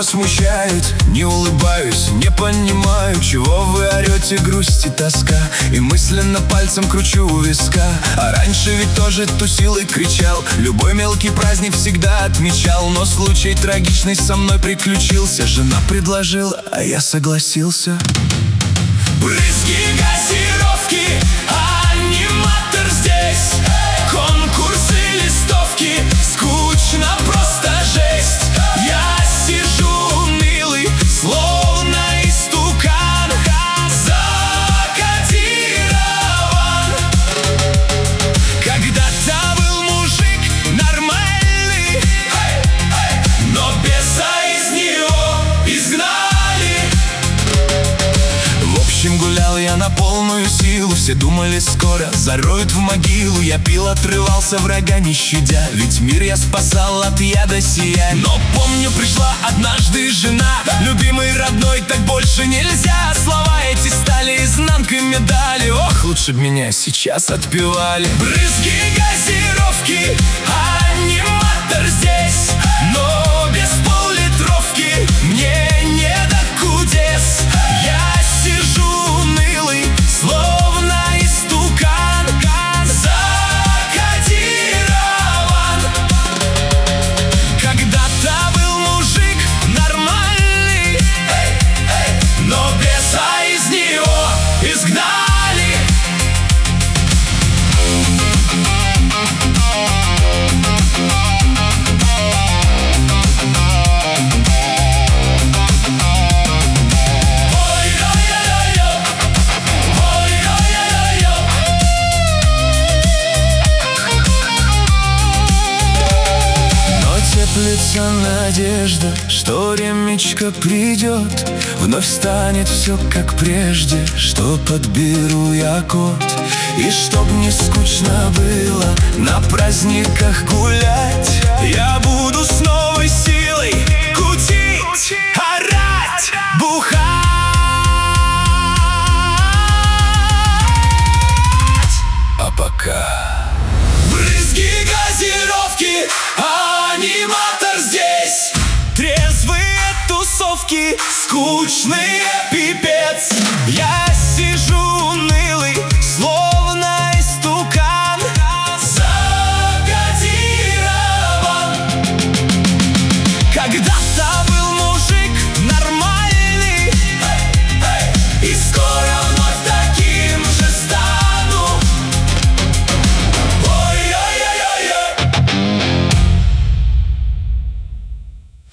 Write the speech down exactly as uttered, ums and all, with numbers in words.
вас смущает? Не улыбаюсь, не понимаю, чего вы орете, грусть и тоска. И мысленно пальцем кручу у виска. А раньше ведь тоже тусил и кричал, любой мелкий праздник всегда отмечал. Но случай трагичный со мной приключился. Жена предложила, а я согласился. Брызги, газировки, аниматор здесь. Конкурсы, листовки, скучно, просто жесть. Я сижу унылый, словно истукан, закодирован. Когда-то был мужик нормальный, но беса из него изгнали. В общем, гулял я на полную силу. Все думали, скоро зароют в могилу. Я пил, отрывался, врага не щадя, ведь мир я спасал от яда сия. Но помню, пришла однажды жена, любимый, родной, так больше нельзя. Слова эти стали изнанкой медали. Ох, лучше б меня сейчас отпевали. Брызги, газировки, аниматор здесь. Но без поллитровки мне не до кудес. Я сижу унылый, словно истукан, закодирован. Когда-то был мужик нормальный, но беса из него изгнали. Теплится надежда, что ремечка придет, вновь станет все как прежде, что подберу я код. И чтоб не скучно было на праздниках гулять, я буду с новой силой кутить, орать, бухать. А пока брызги, газировки, аниматор здесь. Трезвые тусовки, скучные, пипец. Я